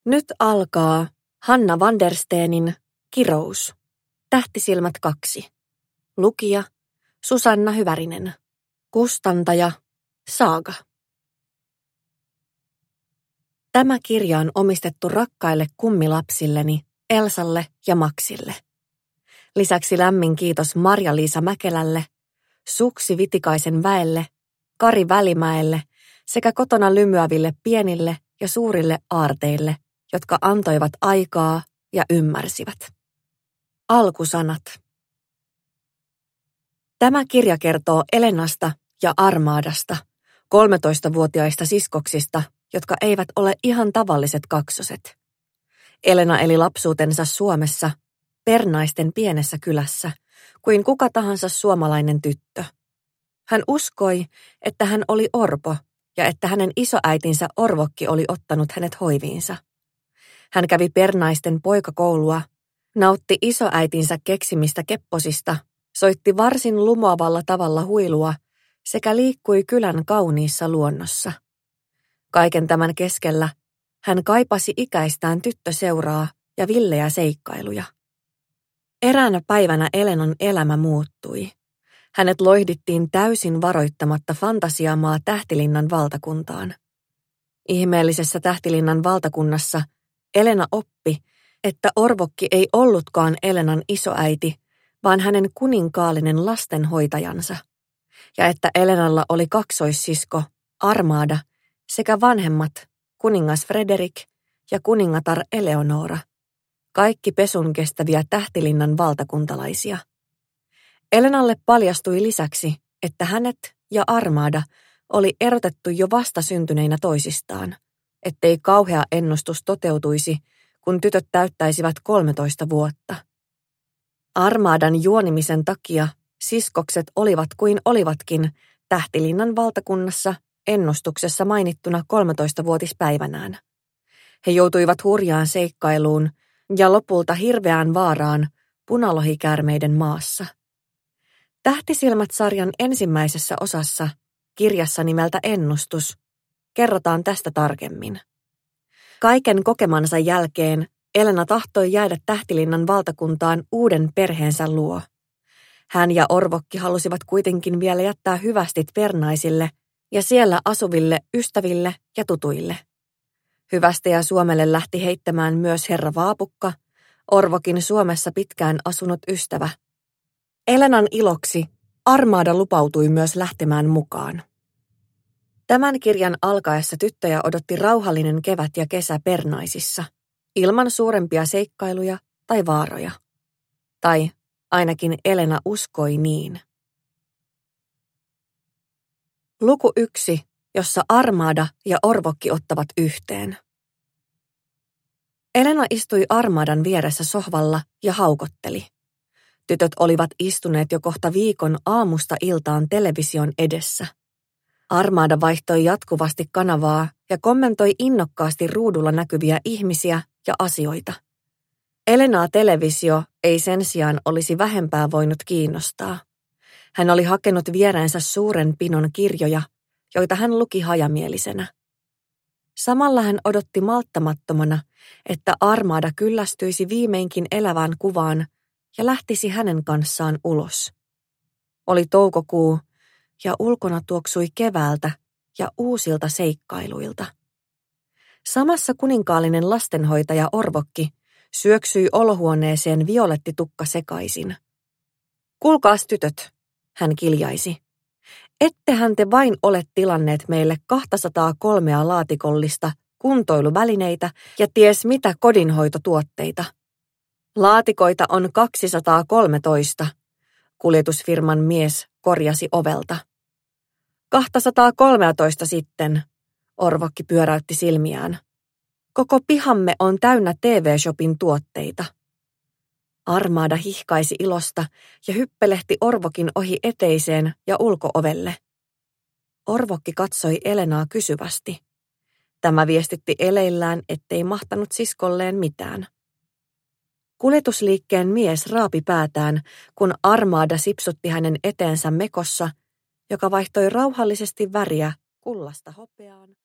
Nyt alkaa Hanna Vandersteenin Kirous. Tähtisilmät 2. Lukija Susanna Hyvärinen. Kustantaja Saaga. Tämä kirja on omistettu rakkaille kummilapsilleni Elsalle ja Maxille. Lisäksi lämmin kiitos Marja-Liisa Mäkelälle, Suksi Vitikaisen väelle, Kari Välimäelle sekä kotona lymyäville pienille ja suurille aarteille, jotka antoivat aikaa ja ymmärsivät. Alkusanat. Tämä kirja kertoo Elenasta ja Armadasta, 13-vuotiaista siskoksista, jotka eivät ole ihan tavalliset kaksoset. Elena eli lapsuutensa Suomessa, Pernaisten pienessä kylässä, kuin kuka tahansa suomalainen tyttö. Hän uskoi, että hän oli orpo ja että hänen isoäitinsä Orvokki oli ottanut hänet hoiviinsa. Hän kävi Pernaisten poikakoulua, nautti isoäitinsä keksimistä kepposista, soitti varsin lumoavalla tavalla huilua sekä liikkui kylän kauniissa luonnossa. Kaiken tämän keskellä hän kaipasi ikäistään tyttöseuraa ja villejä seikkailuja. Eräänä päivänä Elenan elämä muuttui. Hänet loihdittiin täysin varoittamatta fantasiamaa Tähtilinnan valtakuntaan. Ihmeellisessä Tähtilinnan valtakunnassa Elena oppi, että Orvokki ei ollutkaan Elenan isoäiti, vaan hänen kuninkaallinen lastenhoitajansa, ja että Elenalla oli kaksoissisko Armada sekä vanhemmat kuningas Frederik ja kuningatar Eleonora, kaikki pesun kestäviä Tähtilinnan valtakuntalaisia. Elenalle paljastui lisäksi, että hänet ja Armada oli erotettu jo vastasyntyneinä toisistaan, ettei kauhea ennustus toteutuisi, kun tytöt täyttäisivät 13 vuotta. Armadan juonimisen takia siskokset olivat kuin olivatkin Tähtilinnan valtakunnassa ennustuksessa mainittuna 13-vuotispäivänään. He joutuivat hurjaan seikkailuun ja lopulta hirveään vaaraan punalohikäärmeiden maassa. Tähtisilmät-sarjan ensimmäisessä osassa, kirjassa nimeltä Ennustus, kerrotaan tästä tarkemmin. Kaiken kokemansa jälkeen Elena tahtoi jäädä Tähtilinnan valtakuntaan uuden perheensä luo. Hän ja Orvokki halusivat kuitenkin vielä jättää hyvästit Pernaisille ja siellä asuville ystäville ja tutuille. Hyvästejä Suomelle lähti heittämään myös herra Vaapukka, Orvokin Suomessa pitkään asunut ystävä. Elenan iloksi Armada lupautui myös lähtemään mukaan. Tämän kirjan alkaessa tyttöjä odotti rauhallinen kevät ja kesä Pernaisissa, ilman suurempia seikkailuja tai vaaroja. Tai ainakin Elena uskoi niin. Luku 1, jossa Armada ja Orvokki ottavat yhteen. Elena istui Armadan vieressä sohvalla ja haukotteli. Tytöt olivat istuneet jo kohta viikon aamusta iltaan television edessä. Armada vaihtoi jatkuvasti kanavaa ja kommentoi innokkaasti ruudulla näkyviä ihmisiä ja asioita. Elenaa televisio ei sen sijaan olisi vähempää voinut kiinnostaa. Hän oli hakenut viereensä suuren pinon kirjoja, joita hän luki hajamielisenä. Samalla hän odotti malttamattomana, että Armada kyllästyisi viimeinkin elävään kuvaan ja lähtisi hänen kanssaan ulos. Oli toukokuu ja ulkona tuoksui keväältä ja uusilta seikkailuilta. Samassa kuninkaallinen lastenhoitaja Orvokki syöksyi olohuoneeseen violettitukka sekaisin. Kuulkaas tytöt, hän kiljaisi. Ettehän te vain ole tilanneet meille 203 laatikollista kuntoiluvälineitä ja ties mitä kodinhoitotuotteita. Laatikoita on 213, kuljetusfirman mies korjasi ovelta. 213 sitten, Orvokki pyöräytti silmiään. Koko pihamme on täynnä TV-shopin tuotteita. Armada hihkaisi ilosta ja hyppelehti Orvokin ohi eteiseen ja ulko-ovelle. Orvokki katsoi Elenaa kysyvästi. Tämä viestitti eleillään, ettei mahtanut siskolleen mitään. Kuljetusliikkeen mies raapi päätään, kun Armada sipsutti hänen eteensä mekossa, joka vaihtoi rauhallisesti väriä kullasta hopeaan.